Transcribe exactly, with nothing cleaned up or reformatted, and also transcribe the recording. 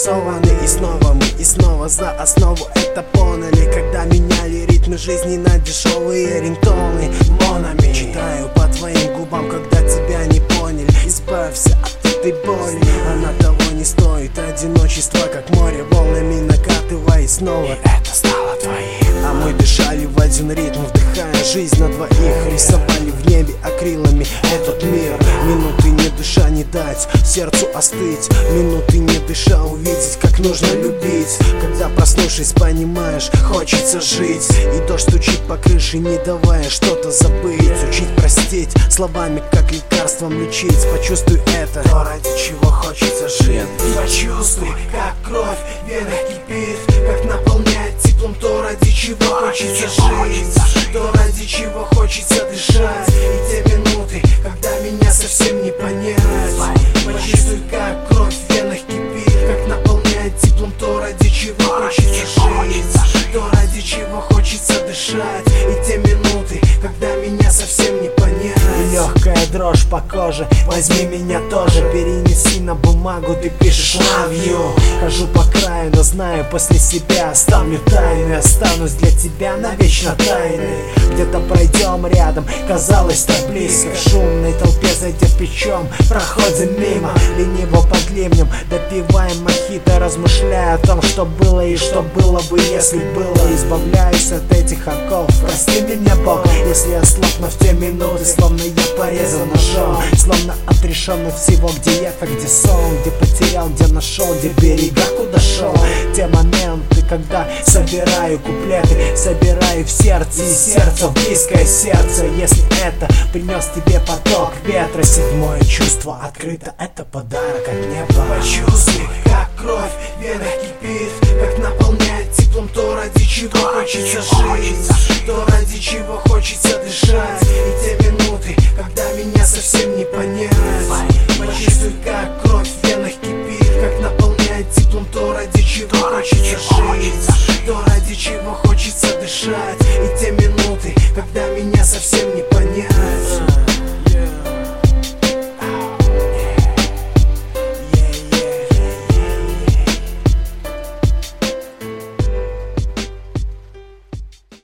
нарисованы. И снова мы, и снова за основу это поняли, когда меняли ритмы жизни на дешевые рингтоны. Монами читаю по твоим губам, когда тебя не поняли. Избавься от этой боли, она того не стоит. Одиночество, как море, волнами накатывай снова. И это стало твоим. А мы дышали в один ритм, вдыхая жизнь на двоих. Рисовали в небе акрилами этот мир. Минуты не дыша не дать сердцу остыть. Минуты не дыша увидеть, как нужно любить. Когда проснувшись понимаешь, хочется жить. И дождь стучит по крыше, не давая что-то забыть. Учить простить, словами как лекарством лечить. Почувствуй это, то ради чего хочется жить. Почувствуй, как кровь в венах кипит, как наполняет теплом то, ради чего хочется жить, то, ради чего хочется дышать. И те минуты, когда меня совсем не понять. Почувствуй, как кровь в венах кипит, как наполняет теплом то, ради чего хочется жить, то, ради чего хочется дышать. И те минуты, когда меня совсем не понять. Легкая дрожь по коже, возьми меня тоже, перенеси на бумагу, ты пишешь love you. Хожу по краю, но знаю, после себя оставлю тайны. Останусь для тебя навечно тайной. Где-то пройдем рядом, казалось так близко. В шумной толпе, зайдя плечом, проходим мимо. Лениво под ливнем, допиваем мохито, размышляя о том, что было и что было бы, если было. Избавляюсь от этих оков, прости меня, Бог, если я слабну в те минуты, словно я порезан ножом, словно отрешен от всего, где я, где сон, где потерял, где нашел, где берега, куда шел. Те моменты, когда собираю куплеты, собираю в сердце, и сердце в близкое сердце. Если это принес тебе поток ветра, седьмое чувство открыто, это подарок от неба. Почувствуй, как кровь в венах кипит, как наполняет теплом то, ради чего хочется жить,